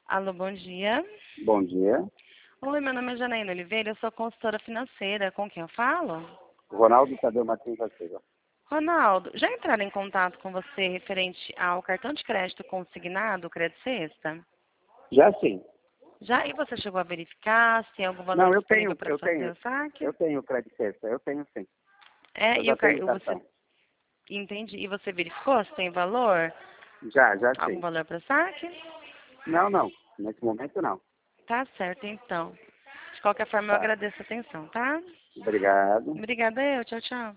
Alô, bom dia. Bom dia. Oi, meu nome é Janaína Oliveira, eu sou consultora financeira. Com quem eu falo? Ronaldo Tadeu Martins da Silva. Ronaldo, já entraram em contato com você referente ao cartão de crédito consignado, Crédito Sexta? Já sim. Já? E você chegou a verificar se tem algum valor Não, disponível para fazer o saque? eu tenho crédito sexta, eu tenho sim. É, Eu e já o car... tenho você cartão. entende? E você verificou se tem valor? Já Algum sim. valor para saque? Não. Nesse momento não. Tá certo, então. De qualquer forma, eu Tá. agradeço a atenção, tá? Obrigado. Obrigada eu. Tchau, tchau.